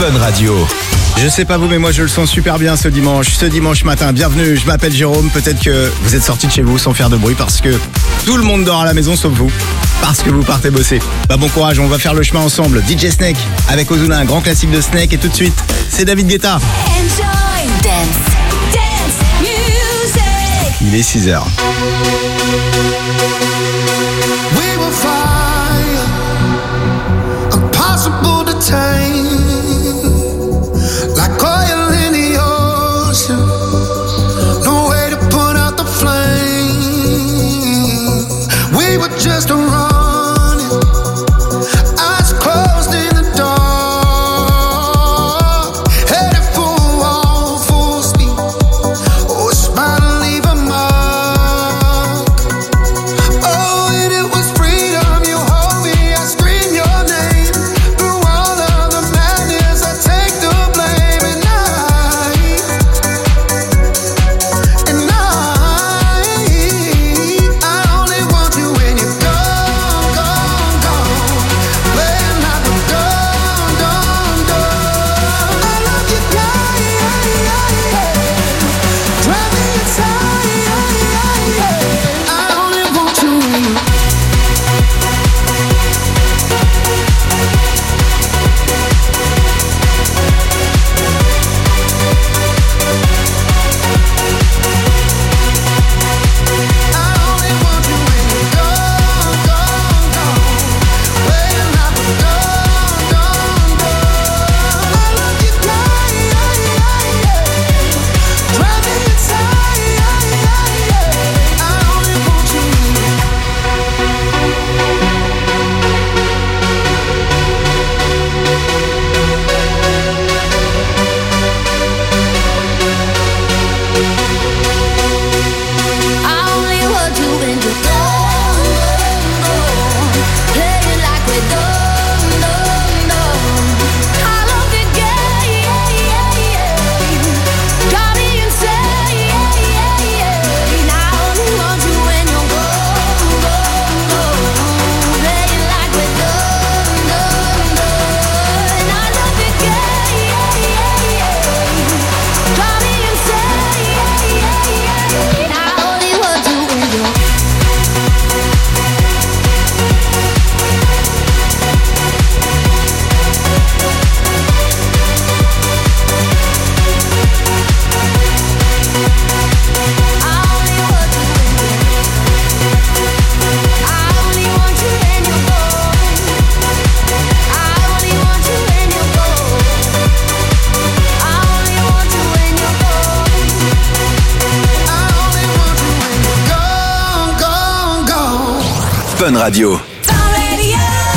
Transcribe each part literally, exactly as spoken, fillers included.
Fun Radio. Je sais pas vous, mais moi je le sens super bien ce dimanche, ce dimanche matin. Bienvenue, je m'appelle Jérôme. Peut-être que vous êtes sortis de chez vous sans faire de bruit parce que tout le monde dort à la maison sauf vous. Parce que vous partez bosser. Bah bon courage, on va faire le chemin ensemble. D J Snake avec Ozuna, un grand classique de Snake. Et tout de suite, c'est David Guetta. Enjoy dance, dance music. Il est six heures. We will find impossible to tame, like oil in the ocean. No way to put out the flame. We were just running, eyes closed in the dark, headed for a wall, full speed. Oh, a smile, leave a mark. Oh, and it was freedom. You hold me, I scream your name. Through all of the madness, I take the blame. And I, and I, I only want you when you're gone, gone, gone. When I'm done, done, done. I love you, yeah, yeah, yeah, yeah. Drive me inside, yeah, yeah, yeah. I only want you when you're I only want you when you're gone, gone, gone. When I'm done, done, done. I love you, yeah, yeah, yeah, yeah. Drive me inside, yeah, yeah, yeah. I only want you when you're I only want you when you're gone, gone, gone. Playing like we're done, done, done. I love you, yeah, yeah, yeah, yeah. Got me insane, yeah, yeah, yeah. And I only want you when you're gone, gone, gone. Playing like we're done, done, done. I love you, yeah, yeah, yeah, yeah. Got me insane, yeah, yeah, yeah. And I only want you when you're I only want you when you're I only want you when you're gone. I only want you when you're gone. I only want you when you're gone. I only want you when you're gone, gone, gone. Fun Radio. Fun Radio.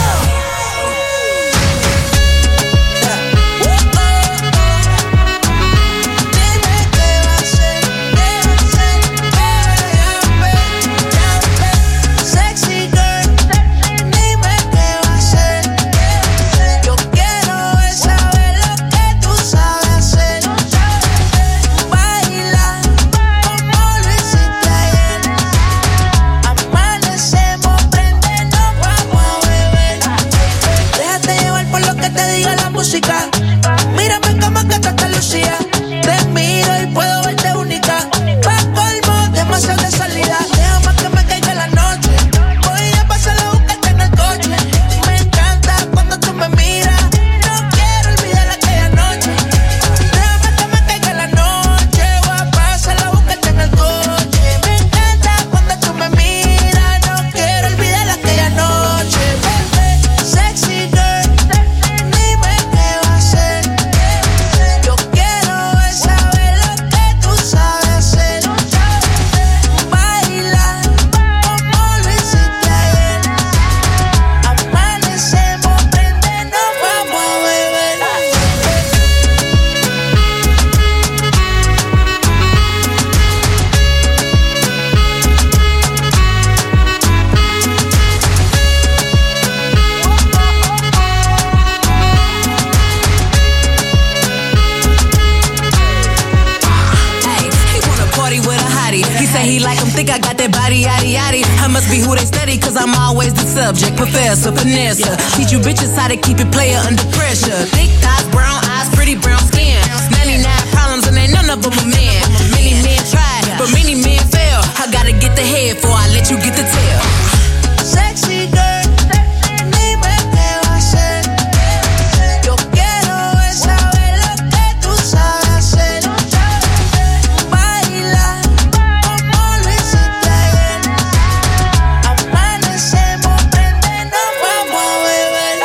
Sexy girl, dime qué va a hacer. Yo quiero es saber lo que tú sabes hacer. Baila como lo hiciste ayer. Amanecemos, prendenos, vamos a beber. Déjate llevar por lo que te diga la música. Mírame como que tú te lucías. Te miro y puedo verte única. Pa' colmo, demasiado de salida. Déjame que me caiga la noche. Voy a pasar a buscarte en el coche. Me encanta cuando tú me miras. No quiero olvidar aquella noche. Déjame que me caiga la noche. Voy a pasar a buscarte en el coche. Me encanta cuando tú me miras. No quiero olvidar aquella noche. Bebé, sexy girl, dime qué va a hacer. Yo quiero es saber lo que tú sabes hacer. Baila como lo hiciste ayer. Amanecemos, prendenos, vamos a beber. Hey, he wanna party with a hottie. He say he like him, think I got that body, yaddy, yaddy. I must be who they study, cause I'm always the subject. Professor, Vanessa, teach you bitches how to keep it player under pressure. Thick thighs, brown eyes, eyes, pretty brown skin. ninety-nine problems and ain't none of them a man. Many men tried, but many men fail. I gotta get the head before I let you get the tail. Sexy girl, dime qué va a hacer. Yo quiero es saber lo que tú sabes hacer. Baila como lo hiciste ayer. Amanecemos, prende, nos vamos a beber.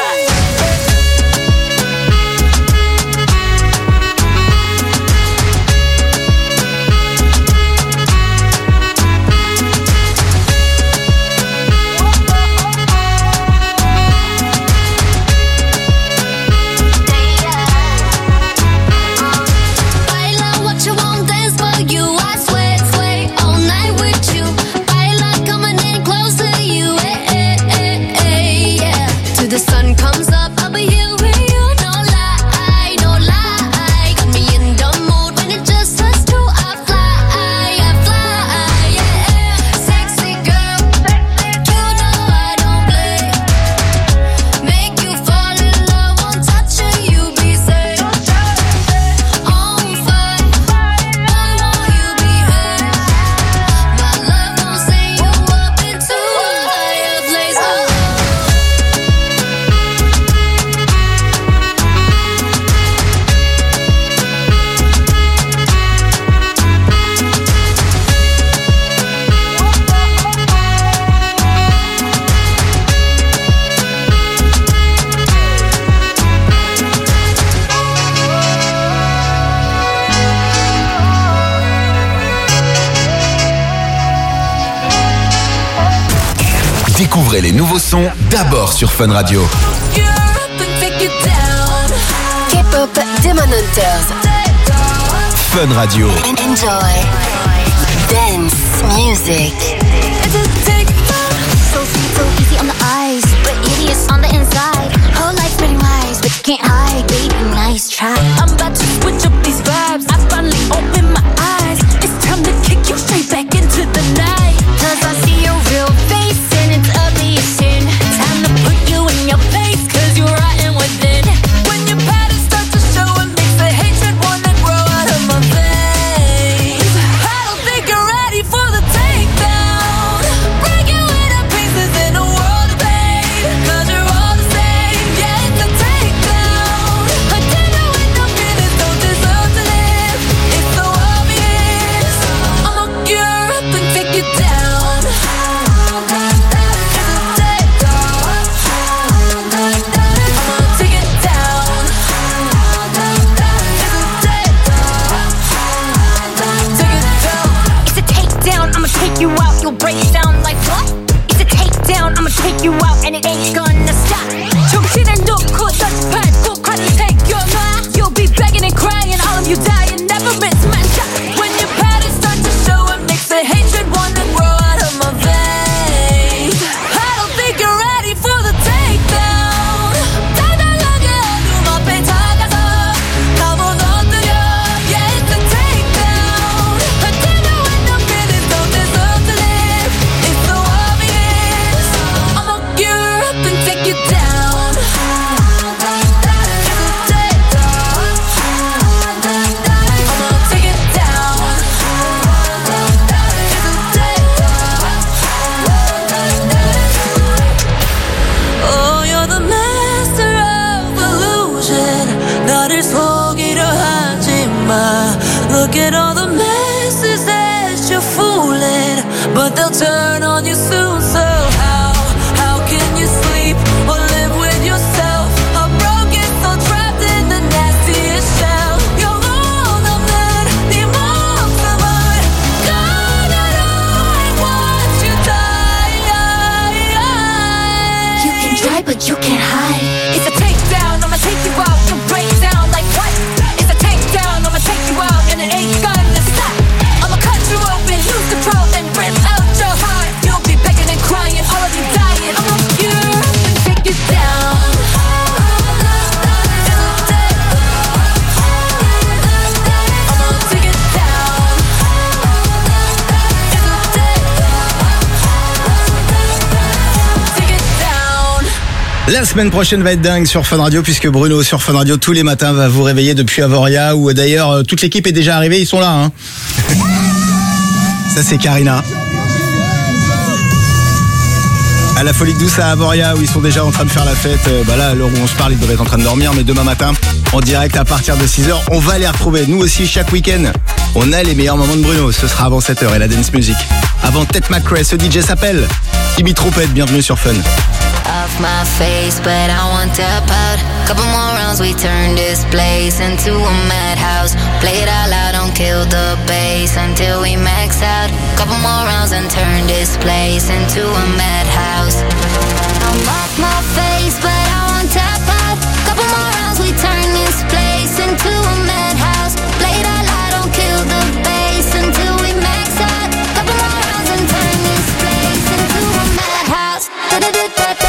Baila what you want, dance for you. I sway, sway all night with you. Baila coming in close to you. Eh, eh, eh, eh, yeah. Till the sun comes up, I'll be here with you. No lie, no lie. Got me in the mood when it just us two. I fly, I fly, yeah. Sexy girl, you know I don't play. Make you fall in love, one touch and you be safe. On fire, I want you behave. My love gon' send you up into a higher place. Oh. Découvrez les nouveaux sons d'abord sur Fun Radio. You're up and take it down. K-pop Demon Hunters. Fun Radio. Enjoy dance music. It's a take so sweet, so easy on the eyes, but idiots on the inside. Whole life pretty wise, but you can't hide, baby. Nice try. I'm about to switch up these vibes. I finally open my eyes. It's time to kick you straight back into the night. Cause I see your real face and it's ugly as sin. Time to put you in your place, cause you're rotten within. When your patterns start to show, it makes the hatred wanna grow out of my veins. I don't think you're ready for the takedown. Break you into pieces in a world of pain. Cause you're all the same, yeah, it's a takedown. A dinner with no feelings don't deserve to live. It's so obvious. I'ma gear up and take you down. Take you out, you'll break down like what? It's a takedown, I'ma take you out and it ain't gonna stop. 정신을 놓고 던져밟고快点take your mind. You'll be begging and crying, all of you dying, never miss my shot. When your patterns start to show, it makes the hatred wanna grow out of my veins. I don't think you're ready for the takedown. 달달하게 눈 앞에 다가서 가본 엎드려. Yeah, it's a takedown. A dinner with no feelings don't deserve to live. It's so obvious. I'ma gear up and take you down. Oh, you're the master of illusion. 나를 속이려 하지 마. Look at all the messes that you're fooling, but they'll turn on you soon. So how, how can you sleep or live with yourself? A broken soul trapped in the nastiest shell. 영혼 없는 네 목숨을 꺼내려 and watch you die. You can try but you can't hide. It's a takedown, I'ma take you out, you break down like what? It's a takedown, I'ma take you out and it ain't gonna stop. I'ma cut you open, lose control and rip out your heart. You'll be begging and crying. La semaine prochaine va être dingue sur Fun Radio puisque Bruno sur Fun Radio tous les matins va vous réveiller depuis Avoria où d'ailleurs euh, toute l'équipe est déjà arrivée, ils sont là. Hein. Ça c'est Karina. À la Folie Douce à Avoria où ils sont déjà en train de faire la fête. Euh, bah là à l'heure où on se parle ils doivent être en train de dormir, mais demain matin en direct à partir de six heures on va les retrouver. Nous aussi chaque week-end on a les meilleurs moments de Bruno. Ce sera avant sept heures et la dance music. Avant Ted McRae, ce D J s'appelle Timmy Trompette, bienvenue sur Fun. Off my face, but I won't tap out. Couple more rounds, we turn this place into a madhouse. Play it out loud, don't kill the bass until we max out. Couple more rounds and turn this place into a madhouse. I'm off my face, but I won't tap out. Couple more rounds, we turn this place into a madhouse. Play it out loud, don't kill the bass until we max out. Couple more rounds and turn this place into a madhouse. Da-da-da-da-da.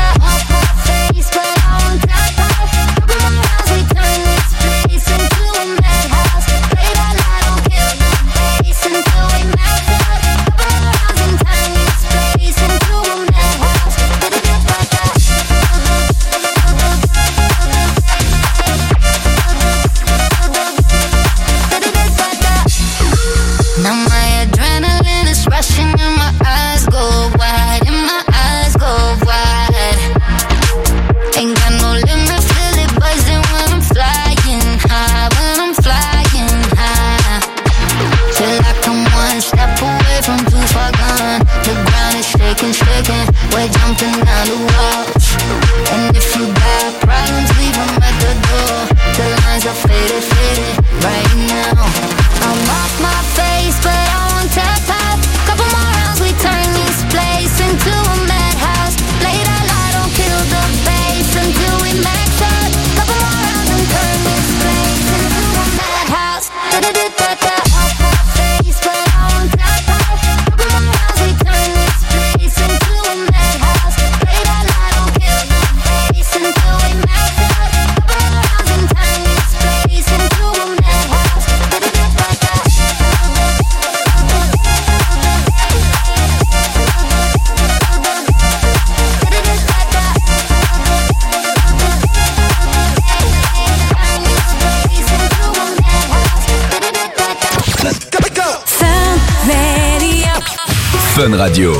We're jumping down the walls. And if you got problems, leave them at the door. The lines are faded, faded right now. I'm off my face, but I won't tap out. Couple more rounds, we turn this place into a madhouse. Play that loud, don't kill the bass until we max out. Couple more rounds and turn this place into a madhouse. Da-da-da-da-da. Off my face, but I won't tap out. Couple more rounds, we turn this place into a madhouse. Play that loud, don't kill the bass until we max out. Couple more rounds and turn this place into a madhouse. Da-da-da-da-da. Fun Radio.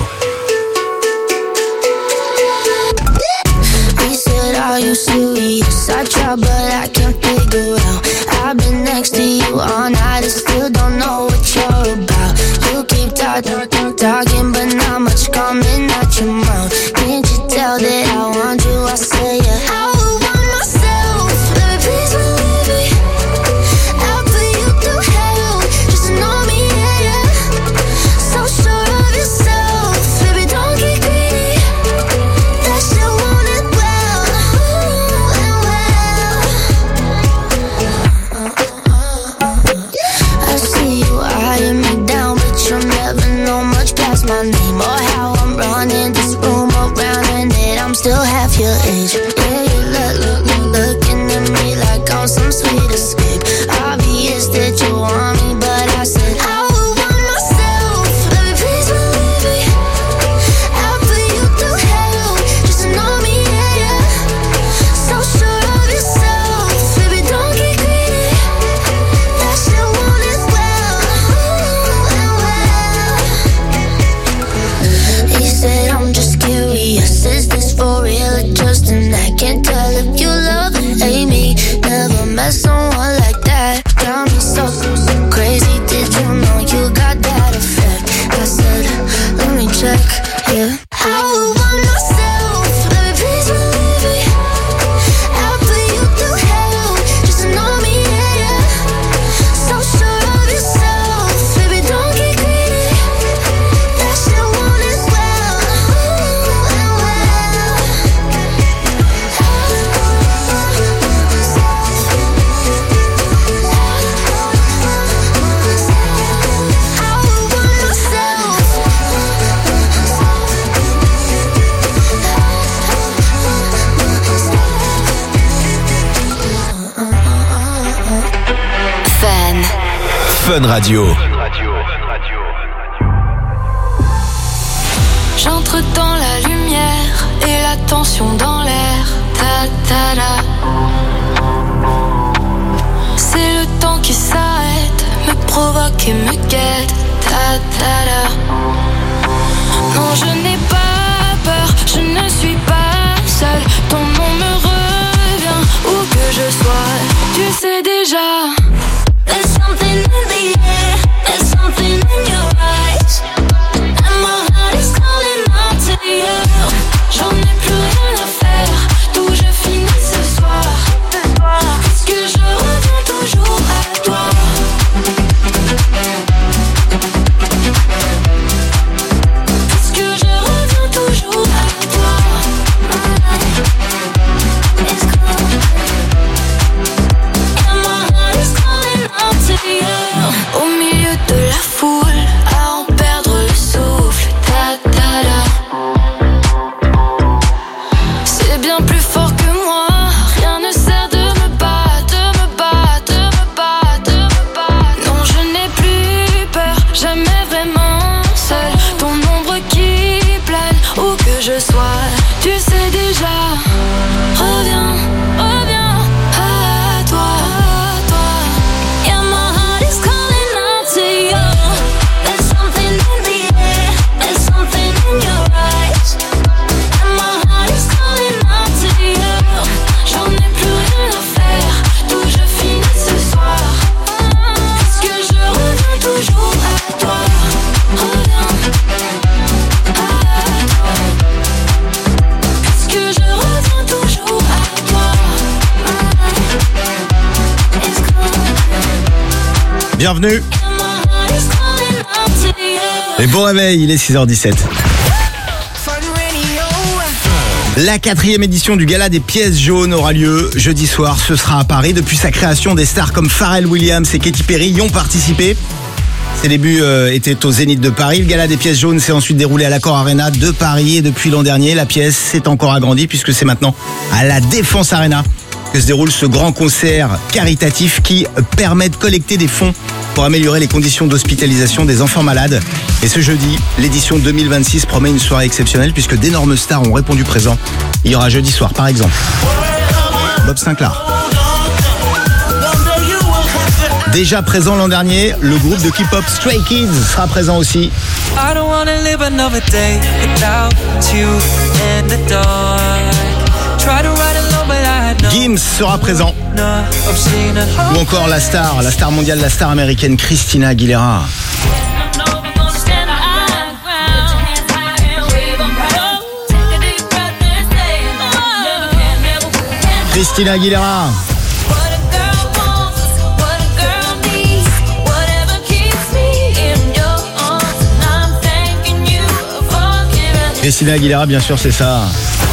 He said, are you serious? I try, but I can't figure out. I've been next to you all night and still don't know what you're about. You keep talking, talking, but not much coming out your mouth. Can't you tell that I want you? I say, yeah. I would want myself, baby, please believe me. I'll put you through hell, just to know me, yeah, yeah. So sure of yourself, baby, don't get greedy. That shit want it well, ooh, and well. I see you eyeing me down, but you'll never know much past my name or how I'm running this room around, and that I'm still half your age. Yeah, you look, look, look, looking at me like I'm some sweet escape. Obvious that you want me, but I said I would want myself, baby, please believe me. I'll put you through hell, just to know me, yeah, yeah. So sure of yourself, baby, don't get greedy. That shit want it well, ooh, and well. He said, I'm just curious, is this for real or just an act? Can't tell if you love or hate me. Never met someone like that. Got me so, so crazy. Did you know you got that effect? I said, let me check, yeah. I would want myself, baby, please believe me. I'll put you through hell, just to know me, yeah, yeah. So sure of yourself, baby, don't get greedy. That shit want it well, ooh, and well. I would want myself. Fun. Fun Radio. J'entre dans la lumière et la tension dans l'air. ta da. C'est le temps qui s'arrête, me provoque et me guette, ta ta da. Non, je n'ai pas peur, je ne suis pas seule. Ton nom me revient, où que je sois, tu sais déjà. There's something in the air, there's something in your eyes, and my heart is calling out to you. J'en ai plus rien à faire, d'où je finis ce soir, puisque je reviens toujours à toi. Puisque je reviens toujours à toi. It's calling, and my heart is calling out to you. Au milieu de la foule, à en perdre le souffle, ta ta da. C'est bien plus fort que moi, rien ne sert de me battre, de me battre, de me battre, de me battre. Non, je n'ai plus peur, jamais vraiment seule. Ton ombre qui plane, où que je sois, tu sais déjà. Reviens, reviens à toi, à toi. Yeah, my heart is calling out to you. There's something in the air, there's something in your eyes, and my heart is calling out to you. J'en ai plus rien à faire, d'où je finis ce soir, puisque je reviens toujours à toi. Reviens à toi, puisque je reviens toujours à toi. It's calling, Bienvenue and my heart is calling out to you. et bon réveil, il est six heures dix-sept. La quatrième édition du Gala des pièces jaunes aura lieu jeudi soir. Ce sera à Paris. Depuis sa création, des stars comme Pharrell Williams et Katy Perry y ont participé. Ses débuts euh, étaient au Zénith de Paris. Le Gala des pièces jaunes s'est ensuite déroulé à l'Accor Arena de Paris. Et depuis l'an dernier, la pièce s'est encore agrandie puisque c'est maintenant à la Défense Arena que se déroule ce grand concert caritatif qui permet de collecter des fonds pour améliorer les conditions d'hospitalisation des enfants malades. Et ce jeudi, l'édition deux mille vingt-six promet une soirée exceptionnelle puisque d'énormes stars ont répondu présent. Il y aura jeudi soir par exemple Bob Sinclair. Déjà présent l'an dernier, le groupe de K-pop Stray Kids sera présent aussi. I don't wanna live another day without you in the dark. Try to ride alone, but I had no Gims sera présent. enough of seeing a Ou encore la star, la star mondiale, la star américaine Christina Aguilera. Christina Aguilera. Christina Aguilera, bien sûr, c'est ça.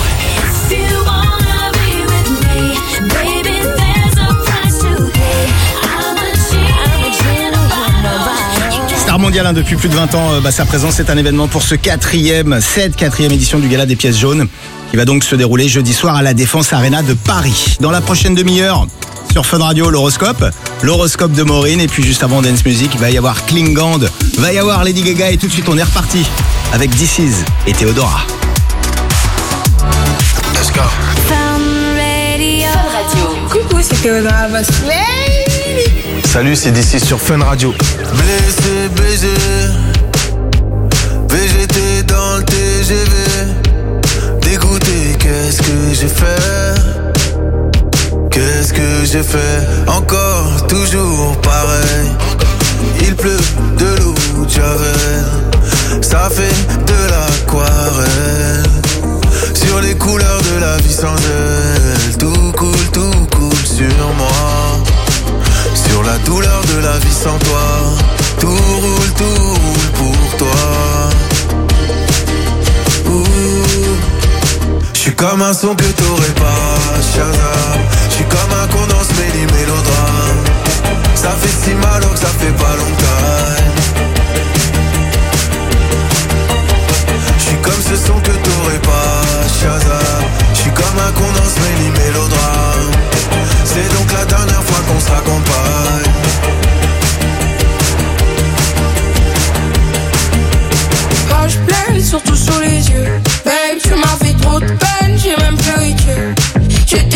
Star mondiale hein, depuis plus de vingt ans, euh, bah, sa présence est un événement pour ce quatrième, cette quatrième édition du Gala des pièces jaunes qui va donc se dérouler jeudi soir à la Défense Arena de Paris. Dans la prochaine demi-heure, sur Fun Radio, l'horoscope, l'horoscope de Maureen et puis juste avant Dance Music, il va y avoir Klingand, va y avoir Lady Gaga et tout de suite on est reparti avec This Is et Théodora. Let's go. Coucou, c'est Théodora Boss Lady. Salut, c'est D C sur Fun Radio. Blessé, baisé, V G T dans le T G V. Dégoûté, qu'est-ce que j'ai fait? Qu'est-ce que j'ai fait? Encore, toujours pareil. Il pleut de l'eau de Javel. Ça fait de l'aquarelle. Sur les couleurs de la vie sans elle. Tout coule, tout coule sur moi. Sur la douleur de la vie sans toi. Tout roule, tout roule pour toi. J'suis comme un son que t'aurais pas, Shazam. J'suis comme un condensé des mélodrames. Ça fait si mal alors que ça fait pas longtemps. J'suis comme ce son que t'aurais pas, Shazam. J'suis comme un condensé des mélodrames. C'est donc la dernière fois qu'on se raccompagne. Quand je pleure, surtout sous les yeux. Babe, tu m'as fait trop de peine, j'ai même pleuré que. J'ai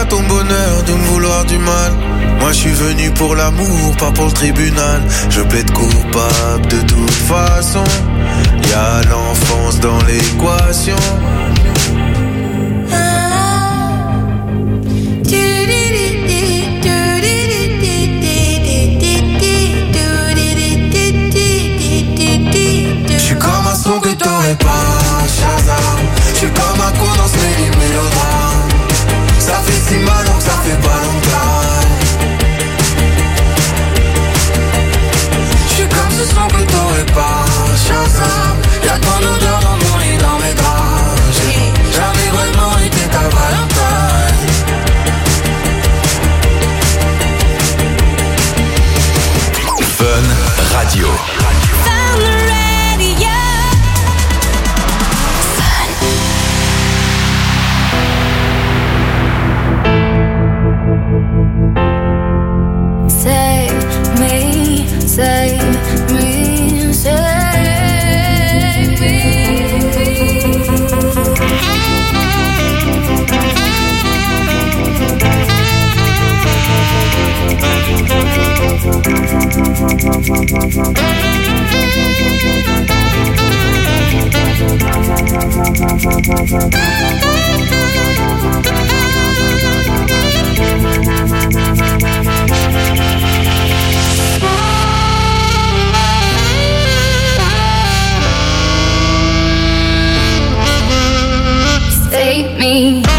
ton bonheur de me vouloir du mal. Moi je suis venu pour l'amour, pas pour le tribunal. Je plaide coupable de toute façon. Y'a l'enfance dans l'équation. J'suis comme un son que t'aurais pas, Shazam. J'suis comme un con dans ce mélodrame. Ça fait si mal donc ça fait pas longtemps. J'suis comme ce son que t'aurais pas, Shazam. Y'a ton odeur dans mon lit, dans mes draps. J'ai jamais vraiment été ta Valentine. Fun Radio. Save me, save me, save me. Save me.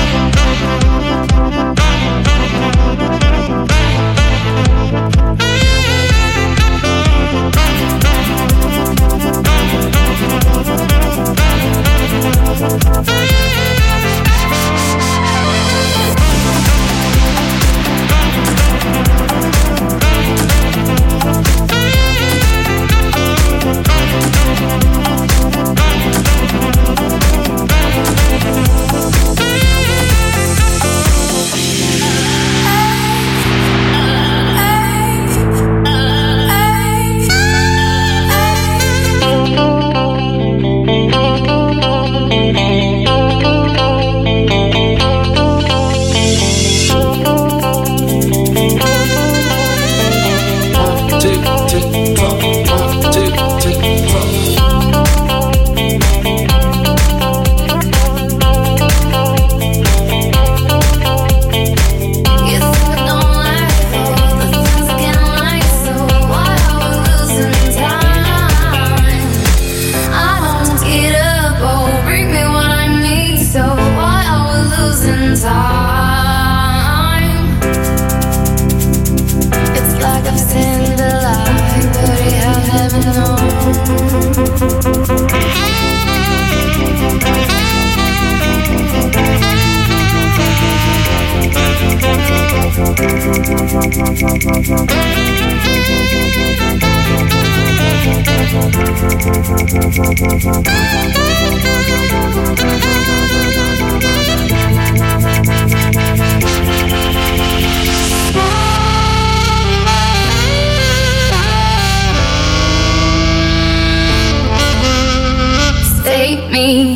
Save me.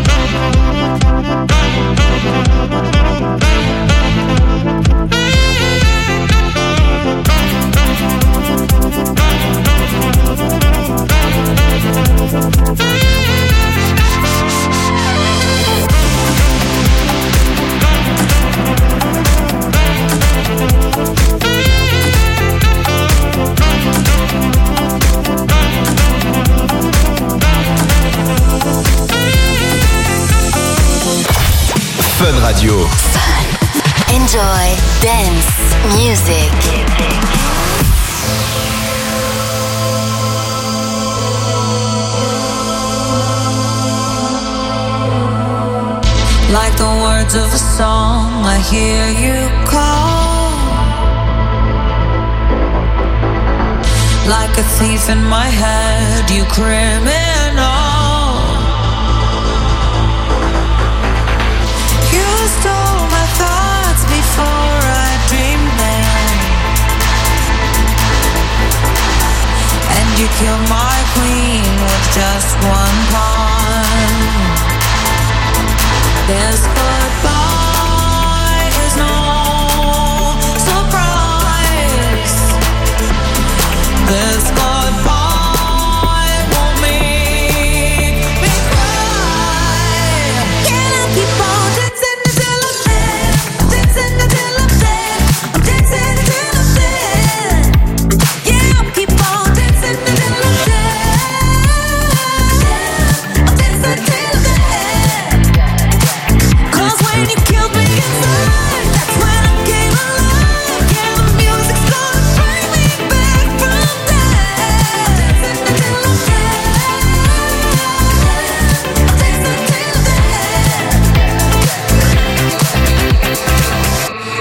Fun Radio. Fun. Enjoy dance music. Like the words of a song, I hear you call. Like a thief in my head, you criminal. You stole my thoughts before I dreamed them, and you killed my queen with just one pawn. This goodbye is no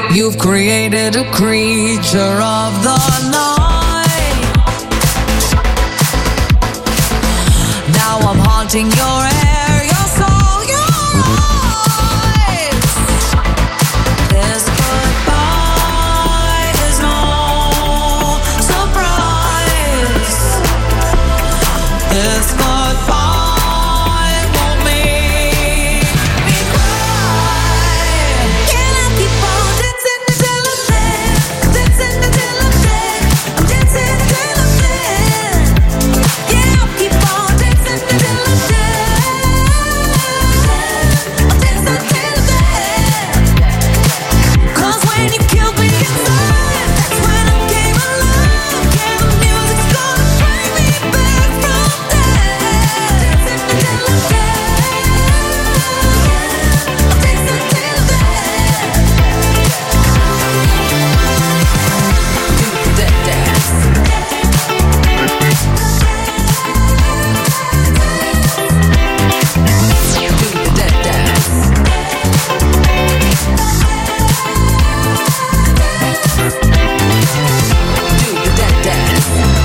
You've created a creature of the night. Now I'm haunting your hair, your soul, your eyes. This goodbye is no surprise. This goodbye won't make me cry. Can I keep on dancing until I'm dead? Dancing until I'm dead. I'm dancing until I'm dead. Yeah, I'll keep on dancing until I'm dead. I'm dancing until I'm dead. 'Cause when you killed me inside, that's when I came alive. Yeah, the music's gonna bring me back from death. Dancing until I'm dead. I'm dancing until I'm dead. Do the dead dance. Do the dead dance. Do the dead dance.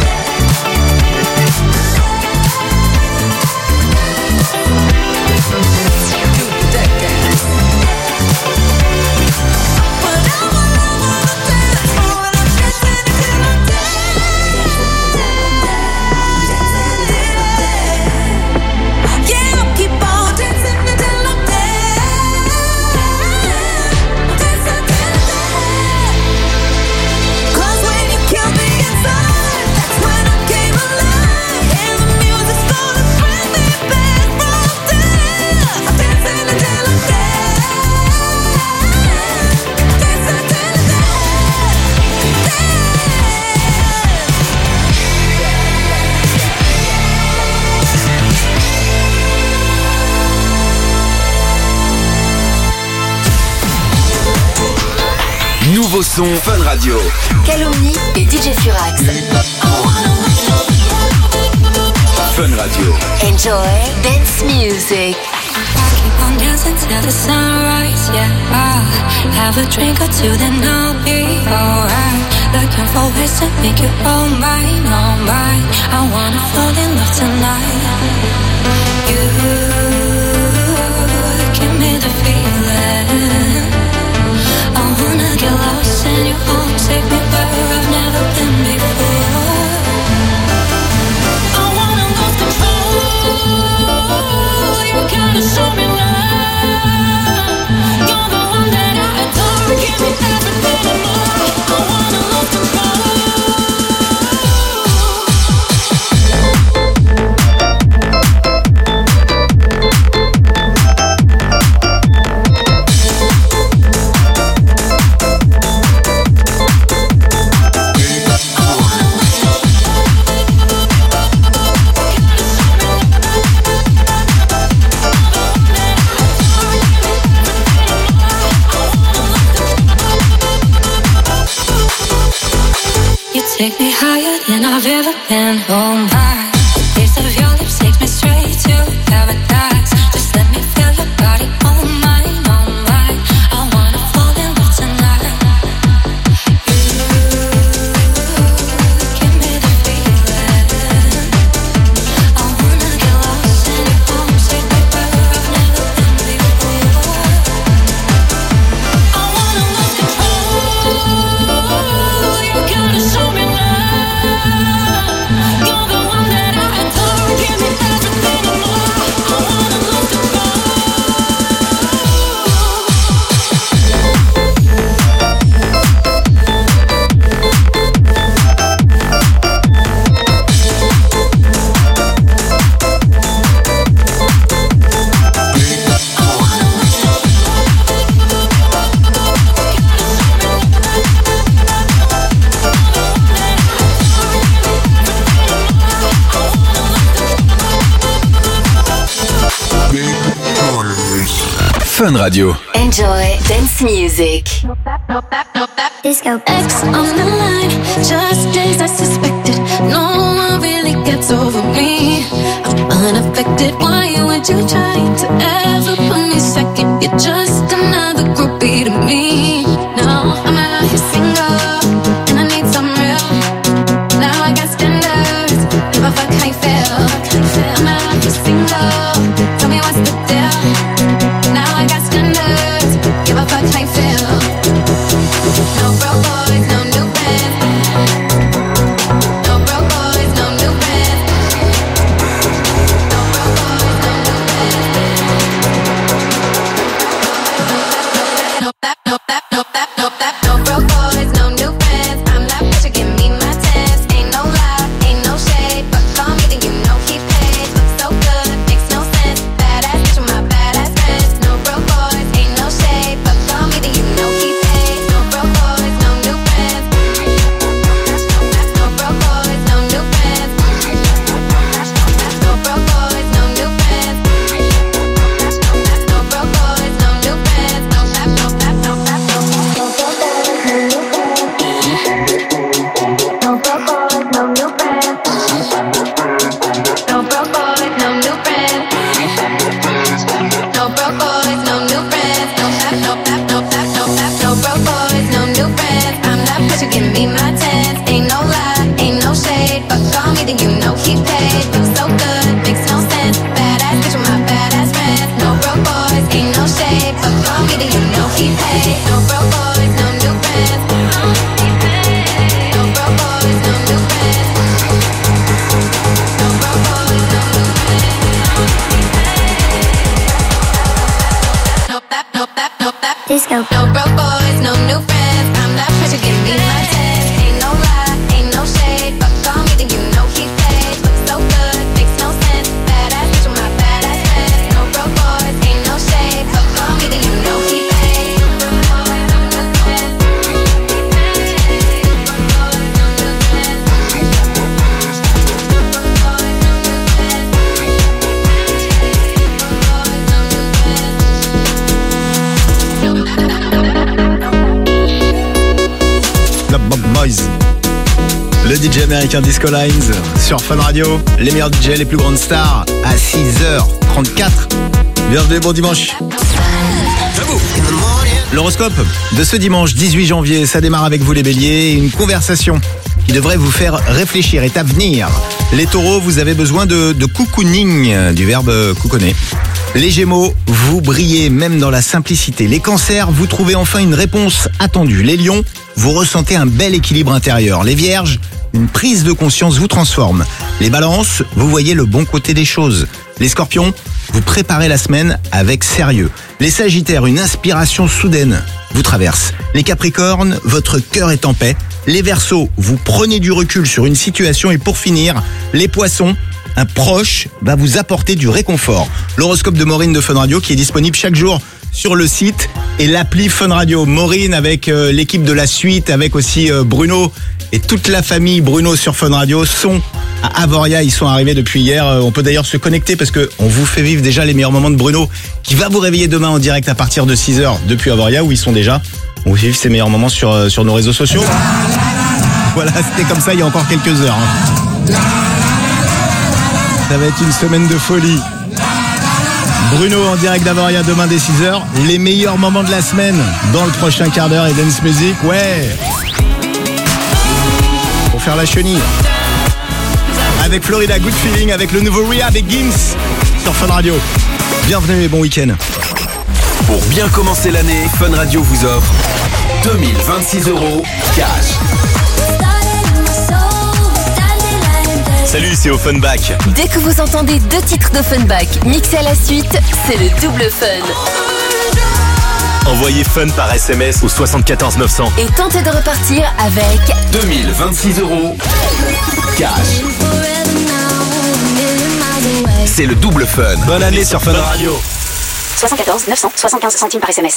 Do the dead dance. But I wanna, wanna dance more and I'm dancing until I'm dead. Yeah, I'll keep on dancing until I'm dead. Dancing until I'm dead. 'Cause when you killed me inside, that's when I came alive. And the music's gonna bring me back from death. I'm dancing until I'm dead. Dancing until I'm dead. Nouveau son Fun Radio. Calomnie et D J Furax. Fun Radio. Enjoy dance music. I keep on dancing till the sunrise, yeah. I'll have a drink or two, then I'll be alright. Looking for ways to make you all mine, all mine. I wanna fall in love tonight. You give me the feeling. I wanna get lost in your arms, take me where I've never been before. I wanna lose control. You gotta show me love. You're the one that I adore. Give me everything and more. I wanna lose control. You take me higher than I've ever been. Oh my, the taste of your lips takes me straight to paradise. Just let me feel your body, oh mine, oh mine. I wanna fall in love tonight. You give me the feeling. I wanna get lost in your arms, take me where I've never been before. I wanna lose control. You gotta show me love. You're the one that I adore. Give me everything and more. I wanna lose control. Fun Radio. Enjoy dance music. Disco X on the line, just as I suspected. No one really gets over me. I'm unaffected. Why would you try to ever put me second? You're just another groupie to me. No. Disco. No broke boys, no new friends. I'm that pressure, give me my test. Ain't no lie, ain't no shade. Fuck on me, then you know he paid. Look so good, makes no sense. Badass bitch with my badass friends. No broke boys, ain't no shade. Fuck on me, then you know he paid. Boys. Le D J américain Disco Lines sur Fun Radio. Les meilleurs D J, les plus grandes stars à six heures trente-quatre. Bienvenue, bon dimanche. L'horoscope de ce dimanche dix-huit janvier, ça démarre avec vous les béliers. Une conversation qui devrait vous faire réfléchir est à venir. Les taureaux, vous avez besoin de, de cocooning, du verbe couconner. Les gémeaux, vous brillez même dans la simplicité. Les cancers, vous trouvez enfin une réponse attendue. Les lions, vous ressentez un bel équilibre intérieur. Les vierges, une prise de conscience vous transforme. Les balances, vous voyez le bon côté des choses. Les scorpions, vous préparez la semaine avec sérieux. Les sagittaires, une inspiration soudaine vous traverse. Les capricornes, votre cœur est en paix. Les verseaux, vous prenez du recul sur une situation. Et pour finir, les poissons, un proche va vous apporter du réconfort. L'horoscope de Maureen de Fun Radio qui est disponible chaque jour sur le site et l'appli Fun Radio. Maureen avec euh, l'équipe de la suite, avec aussi euh, Bruno et toute la famille Bruno sur Fun Radio sont à Avoria. Ils sont arrivés depuis hier. Euh, on peut d'ailleurs se connecter parce que on vous fait vivre déjà les meilleurs moments de Bruno qui va vous réveiller demain en direct à partir de six heures depuis Avoria où ils sont déjà. On vous fait vivre ces meilleurs moments sur, euh, sur nos réseaux sociaux. Voilà, c'était comme ça il y a encore quelques heures. Hein. Ça va être une semaine de folie. Bruno en direct d'Avoria demain dès six heures. Les meilleurs moments de la semaine dans le prochain quart d'heure et dance music. Ouais. Pour faire la chenille. Avec Florida Good Feeling, avec le nouveau Rehab et Gims sur Fun Radio. Bienvenue et bon week-end. Pour bien commencer l'année, Fun Radio vous offre deux mille vingt-six euros cash. Salut, c'est Offenbach. Dès que vous entendez deux titres d'Offenbach mixés à la suite, c'est le double fun. Envoyez Fun par S M S au soixante-quatorze neuf cents. Et tentez de repartir avec deux mille vingt-six euros cash. C'est le double fun. Bonne année sur Fun Radio. soixante-quatorze neuf cents, soixante-quinze centimes par S M S.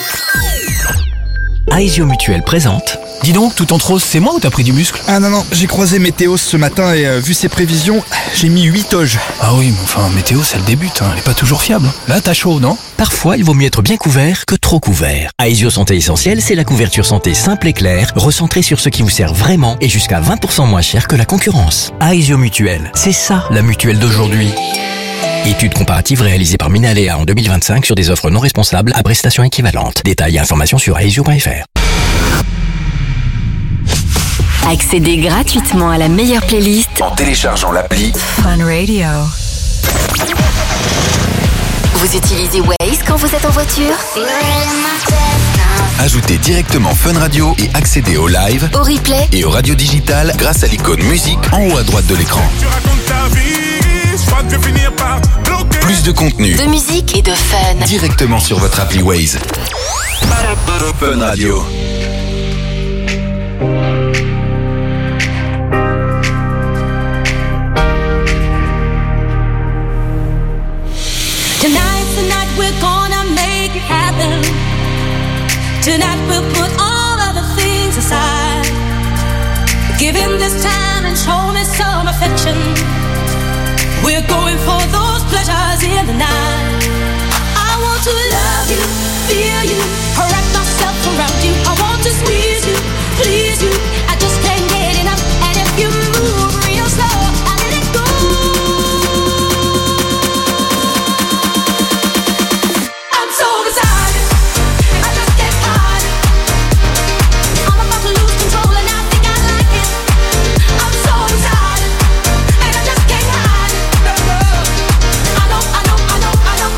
Aesio Mutuel présente. Dis donc, tout en rose, c'est moi ou t'as pris du muscle? Ah non, non, j'ai croisé Météo ce matin et euh, vu ses prévisions, j'ai mis huit toges. Ah oui, mais enfin, Météo, ça le débute, hein. Elle est pas toujours fiable. Là, t'as chaud, non? Parfois, il vaut mieux être bien couvert que trop couvert. Aesio Santé Essentielle, c'est la couverture santé simple et claire, recentrée sur ce qui vous sert vraiment et jusqu'à vingt pour cent moins cher que la concurrence. Aesio Mutuel, c'est ça, la mutuelle d'aujourd'hui. Étude comparative réalisée par Minalea en deux mille vingt-cinq sur des offres non responsables à prestations équivalentes. Détails et informations sur aesio point f r. Accédez gratuitement à la meilleure playlist En téléchargeant l'appli Fun Radio. Vous utilisez Waze quand vous êtes en voiture? Ajoutez directement Fun Radio et accédez au live, Au replay et au radio digital grâce à l'icône musique en haut à droite de l'écran. Plus de contenu de musique et de fun directement sur votre appli Waze. Fun Radio. Tonight's the night we're gonna make it happen. Tonight we'll put all other things aside. Give him this time and show me some affection. We're going for those pleasures in the night. I want to love you, feel you, wrap myself around you. I want to squeeze you, please you. I just can't get enough. And if you move real slow, I let it go. I'm so beside you, I just can't hide it. I'm about to lose control and I think I like it. I'm so beside it, and I just can't hide it. No, no. I know, I know, I know, I know.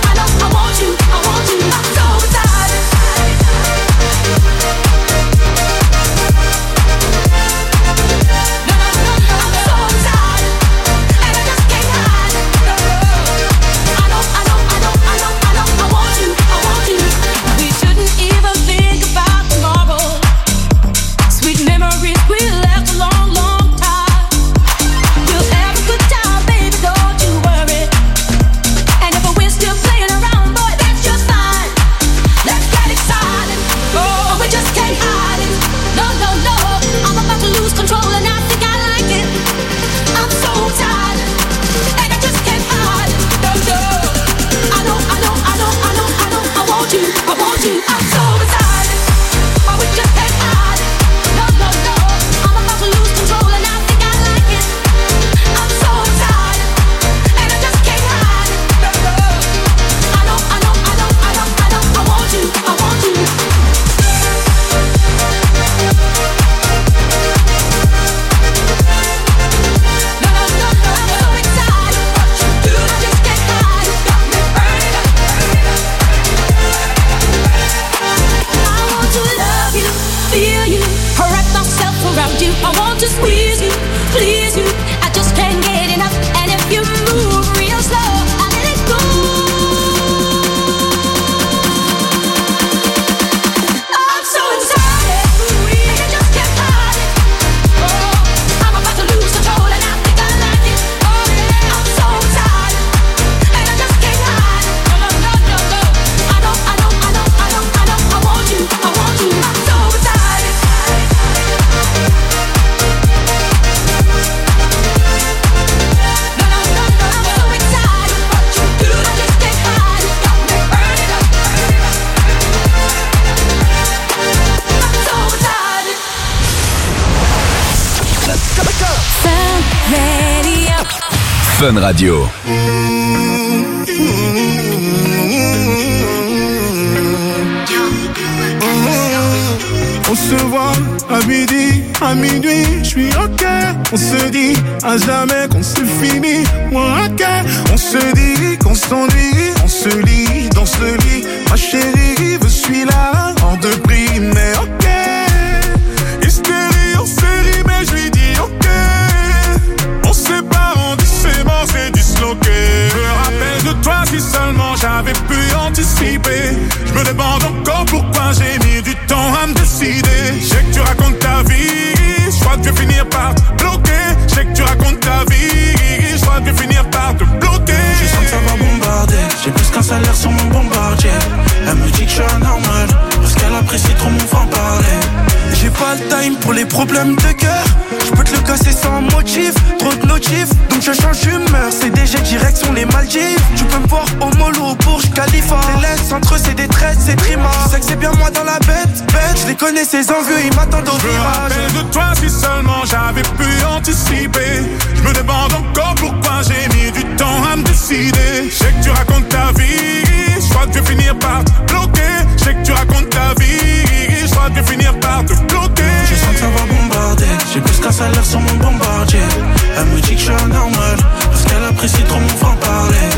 Fun Radio. On se voit à midi, à minuit, je suis ok. On se dit à jamais qu'on se finit, moi ok. On se dit qu'on s'ennuie, on se lit dans ce lit. Ma chérie, je suis là, hors de prix, mais ok. Hystérie en série, mais je lui dis ok. On se sépare, on dit c'est mort, c'est disloqué. Je me rappelle de toi si seulement j'avais pu anticiper. Je me demande encore pourquoi j'ai mis du temps à me décider. Je sais que tu racontes ta vie, je crois que je vais finir par te bloquer. Je sais que tu racontes ta vie, je crois que je vais finir par te bloquer. Je sens que ça va bombarder, j'ai plus qu'un salaire sur mon bombardier. Elle me dit que je suis anormal, parce qu'elle apprécie trop mon franc-parler. J'ai pas le time pour les problèmes de cœur. Je peux te le casser sans motif, trop de notifs, donc je change d'humeur. C D G direction les Maldives. Tu peux me voir au mollo, au Burj Khalifa. Les laisses entre eux c'est des traites, c'est trima. Tu sais que c'est bien moi dans la bête, bête. Je les connais ces envieux, ils m'attendent au virage. Je me rappelle de toi si seulement j'avais pu anticiper. Je me demande encore pourquoi j'ai mis du temps à me décider. Je sais que tu racontes ta vie, je crois que je vais finir par te bloquer. Je sais que tu racontes ta vie, je crois que je vais finir par te bloquer. Je sens que ça va bombarder, j'ai plus qu'un salaire sur mon bombardier. Elle me dit que je suis anormal, parce qu'elle apprécie trop mon franc-parler.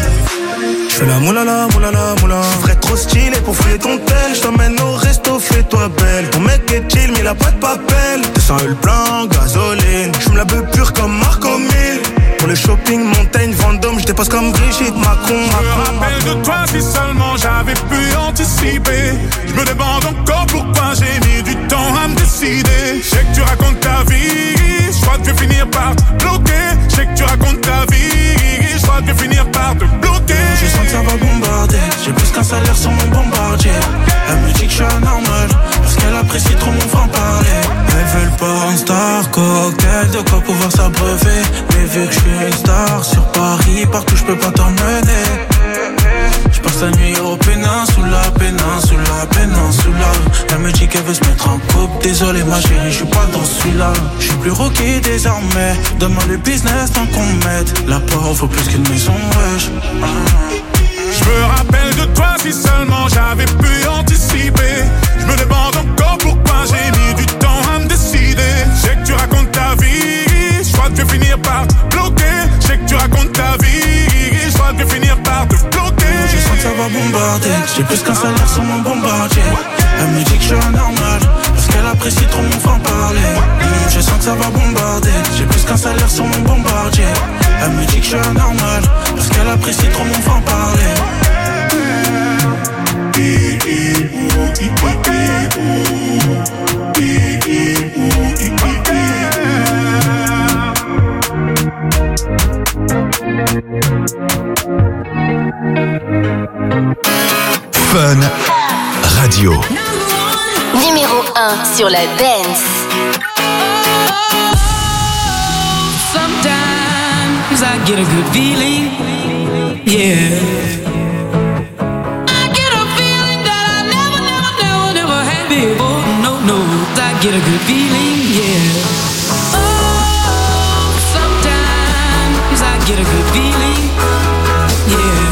J'fais la moulala, moulala, moula. J'ferais trop stylé pour fouiller ton tel. J't'emmène au resto, fais-toi belle. Ton mec est chill, mais il a pas de papel. deux cents le plein, gasoline. J'me la veux pure comme Marco Mille. Pour le shopping, Montaigne, Vendôme, j'dépasse comme Brigitte Macron. Je me rappelle de toi si seulement j'avais pu anticiper. J'me demande encore pourquoi j'ai mis du temps à me décider. J'sais que tu racontes ta vie, j'crois que je vais finir par te bloquer. J'sais que tu racontes ta vie, j'crois que je vais finir par te bloquer. Je sens que ça va bombarder, j'ai plus qu'un salaire sur mon bombardier. Elle me dit que je suis anormal, parce qu'elle apprécie trop mon franc-parler. Elle veut pas un star cocktail, de quoi pouvoir s'abreuver. Mais vu que je suis une star sur Paris, partout je peux pas t'emmener. Je passe la nuit au péninsula, péninsula, péninsula. Elle me dit qu'elle veut se mettre en couple. Désolé ma chérie, je suis pas dans celui-là. Je suis plus rookie désormais. Donne-moi le business tant qu'on m'aide. La porte vaut plus qu'une maison, wesh. Je me rappelle de toi si seulement j'avais pu anticiper. Je me demande encore pourquoi j'ai mis du temps à me décider. Je sais que tu racontes ta vie, je crois que je vais finir par te bloquer. Je sais que tu racontes ta vie, je crois que je vais finir par te bloquer. Je sens que ça va bombarder, j'ai plus qu'un salaire sur mon bombardier. Elle me dit que je suis anormal, parce qu'elle apprécie trop mon franc-parler. Mmh, je sens que ça va bombarder, j'ai plus qu'un salaire sur mon bombardier. Elle me dit que je suis anormal, parce qu'elle apprécie trop mon franc-parler. Fun Radio. Numéro un sur la dance. Sometimes I get a good feeling, yeah. I get a feeling that I never, never, never, never had before. No, no, I get a good feeling, yeah. Oh, sometimes I get a good feeling, yeah.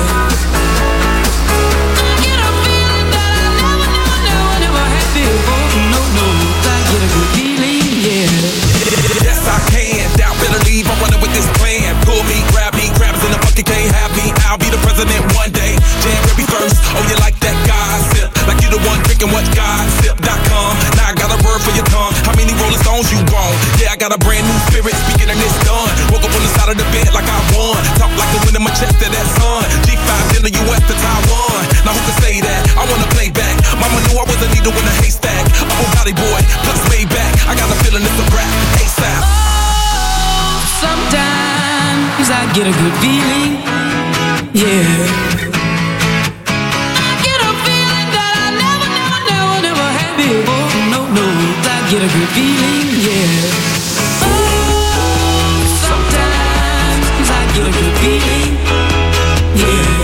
Yes, I can. Doubt, better leave. I'm running with this plan. Pull me, grab me, grabs in the bucket, can't have me. I'll be the president one day. January first. Oh, you like that gossip? Like you the one drinking what gossip dot com. Now I got a word for your tongue. How many Rolling Stones you want? Yeah, I got a brand new spirit. Speaking and it's done. Woke up on the side of the bed like I won. Talk like the wind in my chest to that sun. G five in the U S to Taiwan. Now who can say that? I wanna play back. Mama knew I was a needle in a haystack. I'm a body boy, plus way back. I got a feeling it's a rap. ASAP. Oh, sometimes I get a good feeling, yeah. I get a feeling that I never, never, never, never had before. No, no, I get a good feeling, yeah. Oh, sometimes I get a good feeling, yeah.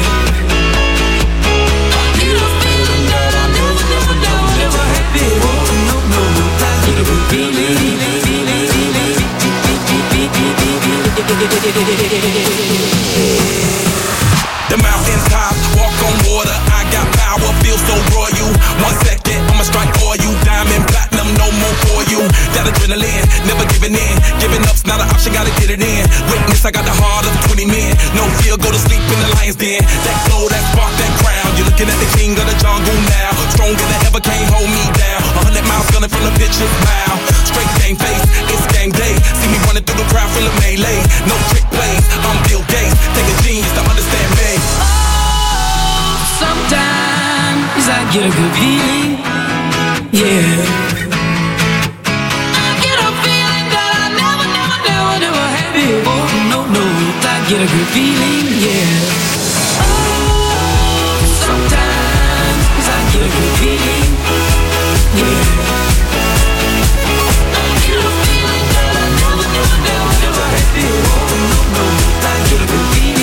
I get a feeling that I never, never, never, never had before. No, no, I get a good feeling, feeling, feeling, feeling. One second, I'ma strike for you. Diamond, platinum, no more for you. That adrenaline, never giving in. Giving up's not an option, gotta get it in. Witness, I got the heart of twenty men. No fear, go to sleep in the lion's den. That glow, that spark, that crown. You're looking at the king of the jungle now. Stronger than ever, can't hold me down. A hundred miles gunning from the pitcher's mouth. Straight game face, it's game day. See me running through the crowd full of melee. No trick plays, I'm Bill Gates. Take a genius to understand me. Sometimes I get a good feeling, yeah. I get a feeling that I never, never, never, never had before. No, no, I get a good feeling, yeah. Oh, sometimes I get a good feeling, yeah. I get a feeling that I never, never, never, never had before. No, no, I get a good feeling.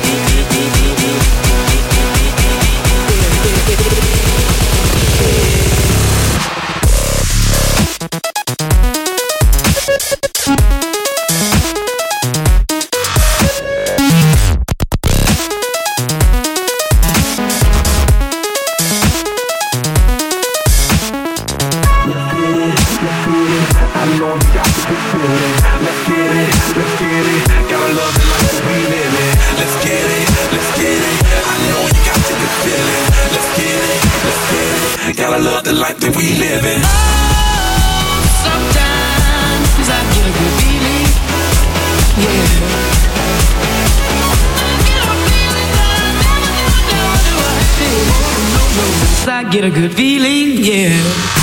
Gotta love the life that we live in. Sometimes I get a good feeling, yeah. I get a good feeling, yeah.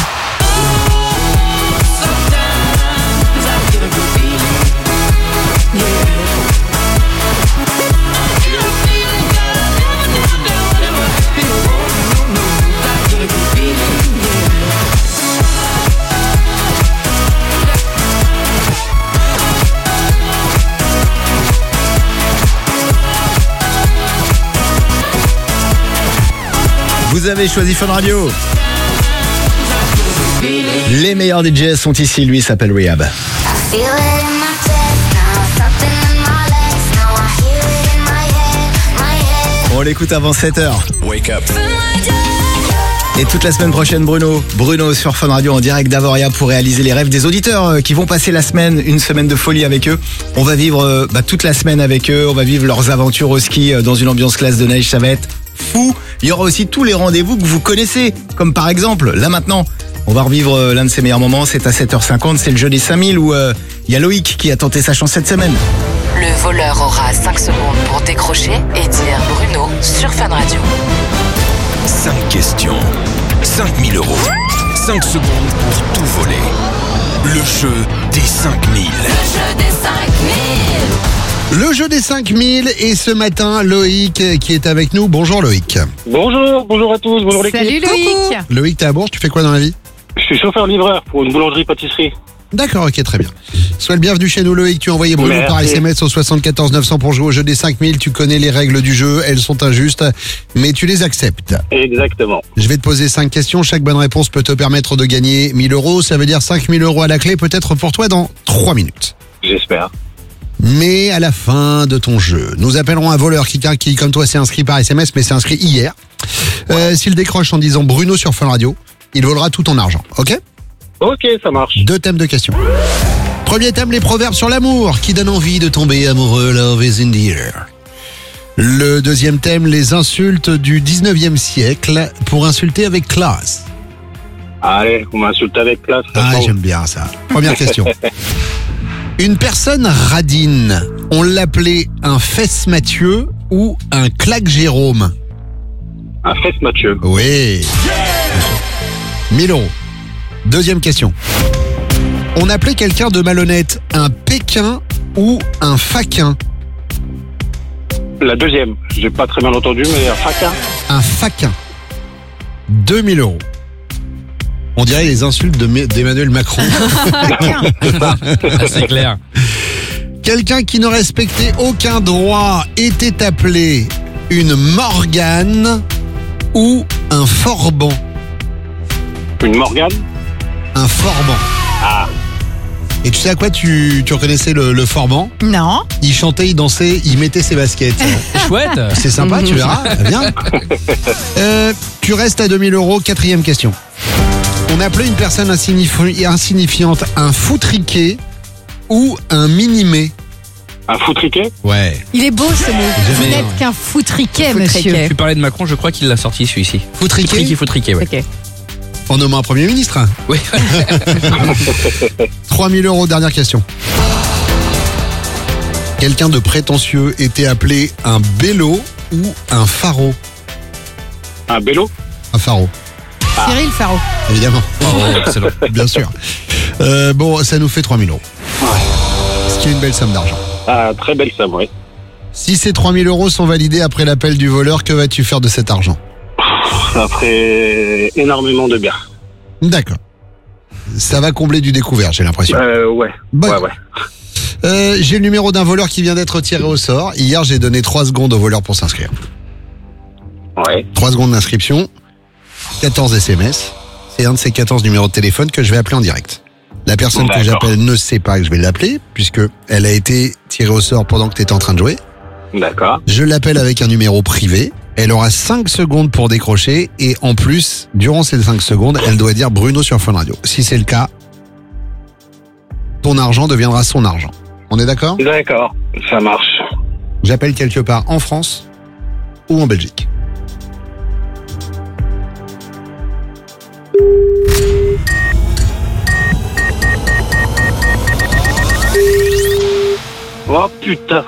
Sometimes I get a good feeling, yeah. Vous avez choisi Fun Radio. Les meilleurs D Js sont ici, lui s'appelle Rehab. On l'écoute avant sept heures. Wake up. Et toute la semaine prochaine, Bruno. Bruno sur Fun Radio en direct d'Avoria pour réaliser les rêves des auditeurs qui vont passer la semaine, une semaine de folie avec eux. On va vivre bah, toute la semaine avec eux. On va vivre leurs aventures au ski dans une ambiance classe de neige. Ça va être fou. Il y aura aussi tous les rendez-vous que vous connaissez. Comme par exemple, là maintenant, on va revivre l'un de ses meilleurs moments. C'est à sept heures cinquante. C'est le jeu des cinq mille où il euh, y a Loïc qui a tenté sa chance cette semaine. Le voleur aura cinq secondes pour décrocher et dire Bruno sur Fun Radio. cinq questions, cinq mille euros, cinq secondes pour tout voler. Le jeu des cinq mille. Le jeu des cinq mille. Le jeu des cinq mille et ce matin, Loïc qui est avec nous. Bonjour Loïc. Bonjour, bonjour à tous, bonjour l'équipe. Salut Loïc. Loïc, t'es à Bourges, tu fais quoi dans la vie? Je suis chauffeur-livreur pour une boulangerie-pâtisserie. D'accord, ok, très bien. Sois le bienvenu chez nous Loïc, tu as envoyé Bruno Merci. par S M S au soixante-quatorze neuf cents pour jouer au jeu des cinq mille. Tu connais les règles du jeu, elles sont injustes, mais tu les acceptes. Exactement. Je vais te poser cinq questions, chaque bonne réponse peut te permettre de gagner mille euros. Ça veut dire cinq mille euros à la clé, peut-être pour toi dans trois minutes. J'espère. Mais à la fin de ton jeu, nous appellerons un voleur qui, qui comme toi, s'est inscrit par S M S, mais s'est inscrit hier. Euh, S'il décroche en disant Bruno sur Fun Radio, il volera tout ton argent, ok? Ok, ça marche. Deux thèmes de questions. Premier thème, les proverbes sur l'amour qui donnent envie de tomber amoureux, love is in the air. Le deuxième thème, les insultes du dix-neuvième siècle pour insulter avec classe. Allez, on m'insulte avec classe. Ah, j'aime bien ça. Première question. Une personne radine, on l'appelait un fesse Mathieu ou un claque Jérôme? Un fesse Mathieu. Oui. mille euros. Deuxième question. On appelait quelqu'un de malhonnête un péquin ou un faquin? La deuxième, j'ai pas très bien entendu, mais un faquin. Un faquin. deux mille euros. On dirait les insultes de M- d'Emmanuel Macron. C'est clair. Quelqu'un qui ne respectait aucun droit était appelé une Morgane ou un Forban? Une Morgane. Un Forban. Ah. Et tu sais à quoi tu, tu reconnaissais le, le formant? Non. Il chantait, il dansait, il mettait ses baskets. Chouette. C'est sympa, tu verras. Viens. Euh, tu restes à deux mille euros. Quatrième question. On appelait une personne insignifi- insignifiante un foutriquet ou un minimé. Un foutriquet? Ouais. Il est beau ce mot. Vous Jamais, n'êtes ouais. qu'un foutriquet, monsieur. Tu parlais de Macron, je crois qu'il l'a sorti celui-ci. Foutriquet Foutriquet, foutriquet, ouais. Ok. En nommant un Premier ministre. Oui. trois mille euros, dernière question. Quelqu'un de prétentieux était appelé un bélo ou un pharo? Un bélo? Un pharo, Cyril Faro. évidemment. Oh, excellent. Bien sûr. Euh, bon, ça nous fait trois mille euros. Ce qui est une belle somme d'argent. Ah, très belle somme, oui. Si ces trois mille euros sont validés après l'appel du voleur, que vas-tu faire de cet argent? Ça ferait énormément de bien. D'accord. Ça va combler du découvert, j'ai l'impression. Euh, ouais. Bon. Ouais, ouais. Euh, j'ai le numéro d'un voleur qui vient d'être tiré au sort. Hier, j'ai donné trois secondes au voleur pour s'inscrire. Ouais. trois secondes d'inscription, quatorze S M S. C'est un de ces quatorze numéros de téléphone que je vais appeler en direct. La personne que D'accord. j'appelle ne sait pas que je vais l'appeler, puisque elle a été tirée au sort pendant que tu étais en train de jouer. D'accord. Je l'appelle avec un numéro privé. Elle aura cinq secondes pour décrocher et en plus, durant ces cinq secondes, elle doit dire Bruno sur Fun Radio. Si c'est le cas, ton argent deviendra son argent. On est d'accord? D'accord. Ça marche. J'appelle quelque part en France ou en Belgique. Oh putain.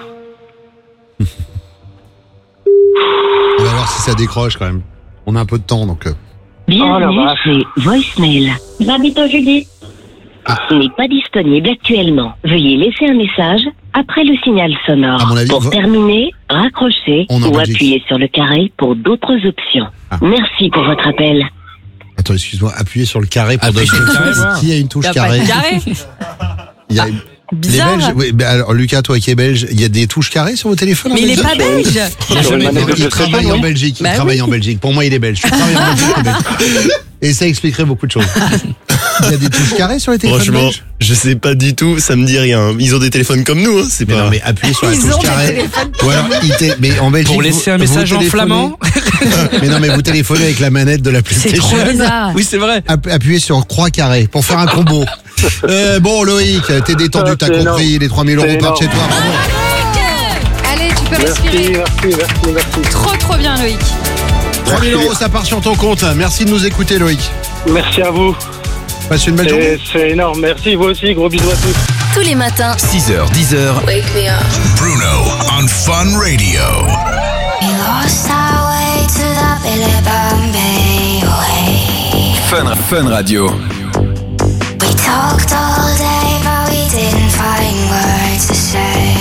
On va voir si ça décroche quand même. On a un peu de temps donc. euh. Bienvenue chez Voicemail. J'habite au Judy. N'est pas disponible actuellement. Veuillez laisser un message après le signal sonore. À mon avis, pour vo- terminer, raccrochez On est en ou Belgique. appuyez sur le carré pour d'autres options. Ah. Merci pour votre appel. Attends, excuse-moi, appuyez sur le carré pour Appuyez donner- sur le carré, voilà. Qui a une touche Y a pas carré? de carré. Il y a... Bizarre. Les Belges, oui, bah alors Lucas, toi qui es belge, il y a des touches carrées sur vos téléphones? Mais en il est Belgique pas belge. Sur une Non, manette il de travaille téléphone, en oui. Belgique. Il Bah travaille oui. en Belgique. Pour moi, il est belge. Tu travailles en Belgique, il est belge. Et ça expliquerait beaucoup de choses. Il y a des touches carrées sur les téléphones Franchement, belges? je sais pas du tout, ça me dit rien. Ils ont des téléphones comme nous, hein, c'est Mais pas. non, mais appuyez sur la Ils touche ont des carré. téléphones Ou alors, il té- mais en Belgique. Pour laisser un vous- message vous en téléphonez- flamand. Mais non, mais vous téléphonez avec la manette de la C'est PlayStation. trop bizarre. Oui, c'est vrai. App- Appuyez sur croix carré pour faire un combo. Euh, bon, Loïc, t'es détendu, t'as C'est compris. énorme. Les trois mille euros C'est partent chez énorme. toi. Bravo. Allez, tu peux Merci, respirer. merci, merci, merci. Trop, trop bien, Loïc. trois mille euros, ça part sur ton compte. Merci de nous écouter, Loïc. Merci à vous. Passe une belle journée. C'est c'est énorme. Merci, vous aussi. Gros bisous à tous. Tous les matins, six heures, dix heures. Wake me up. Bruno on Fun Radio. We lost our way to the Billabong Bay way. Fun, Fun Radio. We talked all day, but we didn't find words to say.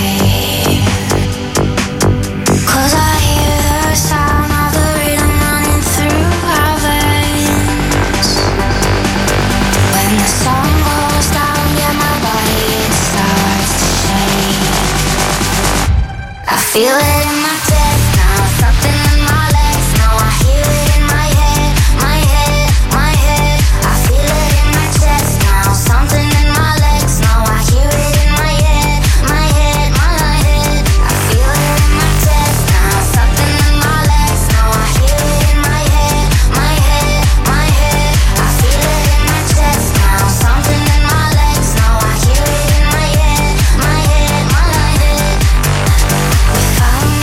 'Cause I hear the sound of the rhythm running through our veins. When the sun goes down, yeah, my body it starts to shake. I feel it in my chest now, something in my legs now. I hear it in my head, my head, my head. I feel it in my chest now, something in my legs now. I hear it in my head, my head, my head. I feel it in my chest now, something in my legs now. I hear it in my head, my head, my head. I feel it in my chest now, something in my legs now. I hear it in my head, my head, my head. We found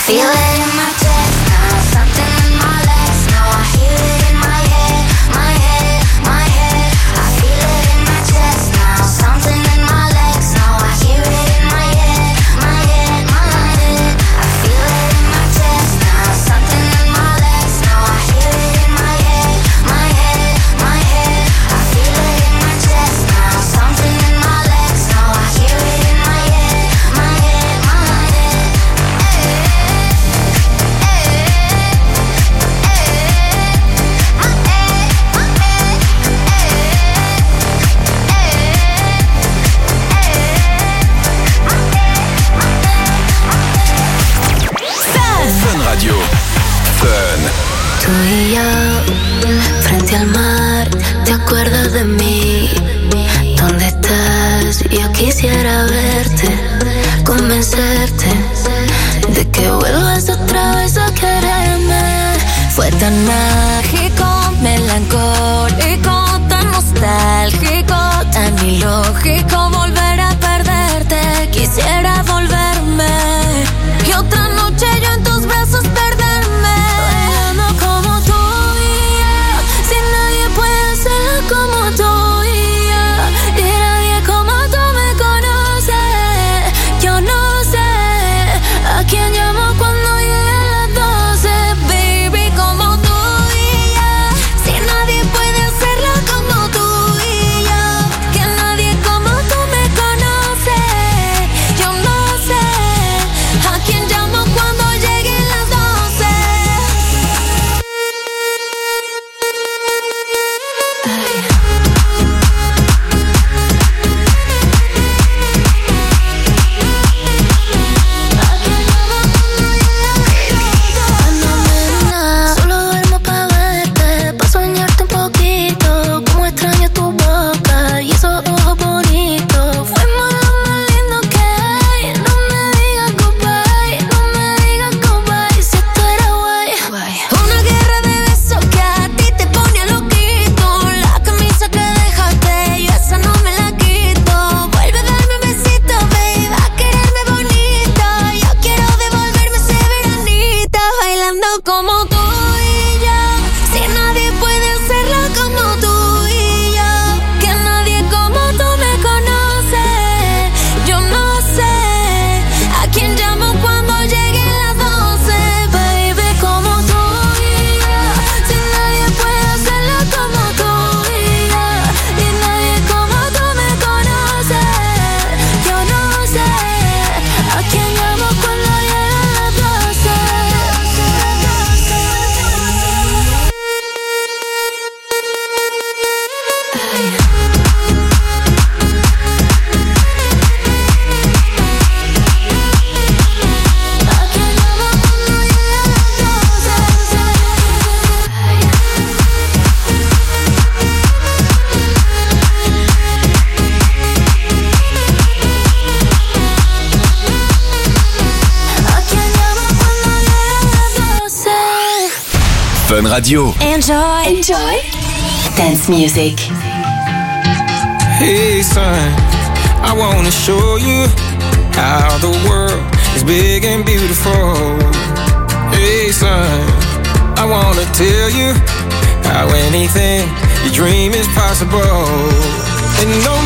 feel it in my chest now, something in my legs now. I hear it in my head, my head, my head. I feel it in my chest now, something in my legs now. I hear it in my head, my head, my head. I feel it in my chest now, something in my legs now. I hear it in my head, my head, my head. I feel it in my chest now, something in my legs now. I hear it in my head, my head, my head. Fun Radio. Fun. Tú y yo, frente al mar, ¿te acuerdas de mí? ¿Dónde estás? Yo quisiera verte, convencerte de que vuelvas otra vez a quererme. Fue tan mágico, melancólico, tan nostálgico, tan ilógico volver a perderte. Quisiera volverme y otra noche yo en tus brazos perderme, bailando como tú y yo. Si nadie puede hacerlo como tú y yo, y nadie como tú me conoce. Yo no sé a quién llamo cuando lleguen las doce, baby, como tú y yo. Si nadie puede hacerlo como tú y yo, que nadie como tú me conoce. Yo no sé a quién llamo cuando lleguen las doce. Solo duermo pa' verte, pa' soñarte un poquito. Como extraño tu boca y esos ojos bonitos. Fuimos lo más lindo que hay. No me digas goodbye, no me digas goodbye. Si esto era guay. Una guerra de besos que a ti te pone loquito. La camisa que dejaste, yo esa no me la quito. Vuelve a darme un besito, babe, a quererme bonito. Yo quiero devolverme ese veranito, bailando como tú y yo. Si nadie puede hacerlo como tú y yo, que nadie como tú me conoce. Yo no sé a quién llamo cuando lleguen las doce, baby, como tú y yo. Si nadie puede hacerlo como tú y yo, y nadie como tú me conoce. Yo no sé a quién llamo cuando lleguen las doce. Fun Radio. Enjoy. Enjoy. Dance music. Hey son, I wanna show you how the world is big and beautiful. Hey son, I wanna tell you how anything you dream is possible. And no